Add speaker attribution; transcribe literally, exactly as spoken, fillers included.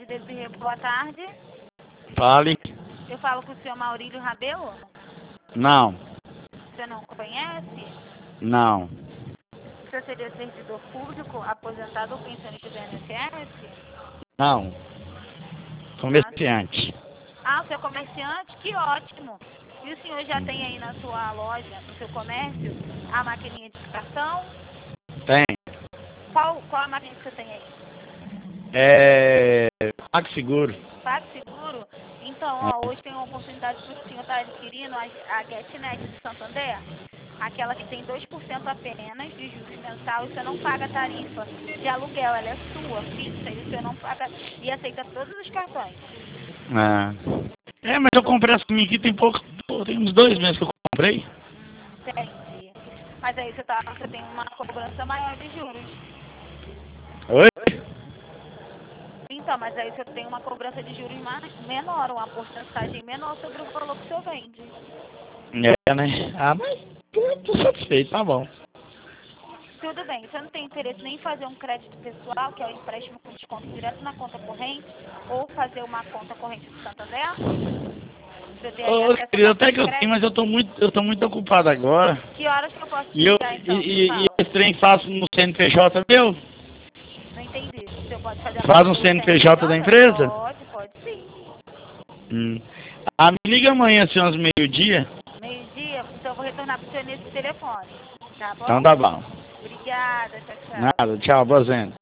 Speaker 1: Bezerra, boa tarde.
Speaker 2: Fale.
Speaker 1: Eu falo com o senhor Maurílio Rabelo?
Speaker 2: Não.
Speaker 1: Você não conhece?
Speaker 2: Não.
Speaker 1: Você seria servidor público, aposentado ou pensionista do I N S S?
Speaker 2: Não. Comerciante.
Speaker 1: Ah, você é comerciante? Que ótimo! E o senhor já tem aí na sua loja, no seu comércio, a maquininha de cartão?
Speaker 2: Tem.
Speaker 1: Qual, qual a máquina que você tem aí?
Speaker 2: É... PagSeguro.
Speaker 1: PagSeguro? Então, ó, hoje tem uma oportunidade para o senhor estar adquirindo a, a GetNet do Santander, aquela que tem dois por cento apenas de juros mensal, e você não paga tarifa de aluguel, ela é sua, fixa, e você não paga, e aceita todos os cartões.
Speaker 2: É. É, mas eu comprei essa minha aqui tem pouco, tem uns dois meses que eu comprei.
Speaker 1: Hum, entendi. Mas aí você, tá, você tem uma cobrança maior de juros.
Speaker 2: Oi?
Speaker 1: Então, mas aí você tem uma cobrança de juros menor, uma porcentagem menor sobre o valor que você vende.
Speaker 2: É, né? Ah, mas eu tô satisfeito, tá bom.
Speaker 1: Tudo bem, você não tem interesse nem em fazer um crédito pessoal, que é o empréstimo com desconto direto na conta corrente, ou fazer uma conta corrente do Santander? Você ter aí
Speaker 2: Ô,
Speaker 1: acesso a
Speaker 2: querido,
Speaker 1: cartão
Speaker 2: até
Speaker 1: de
Speaker 2: que eu tenho,
Speaker 1: crédito?
Speaker 2: mas eu tô muito, eu tô muito ocupado agora.
Speaker 1: Que horas que eu posso te
Speaker 2: E eu
Speaker 1: ligar
Speaker 2: e,
Speaker 1: então? Me
Speaker 2: e, e
Speaker 1: fala.
Speaker 2: esse trem faço no C N P J meu?
Speaker 1: Não entendi. Você pode fazer a
Speaker 2: Faz
Speaker 1: conta
Speaker 2: um
Speaker 1: pelo
Speaker 2: C N P J da
Speaker 1: C N P J?
Speaker 2: empresa?
Speaker 1: Pode, pode sim.
Speaker 2: Hum. Ah, me liga amanhã, assim, umas meio-dia.
Speaker 1: Meio-dia? Então eu vou retornar para o senhor nesse telefone. Tá
Speaker 2: Então
Speaker 1: bom?
Speaker 2: tá bom.
Speaker 1: Obrigada, tchau, tchau.
Speaker 2: Nada, tchau, boa zenda.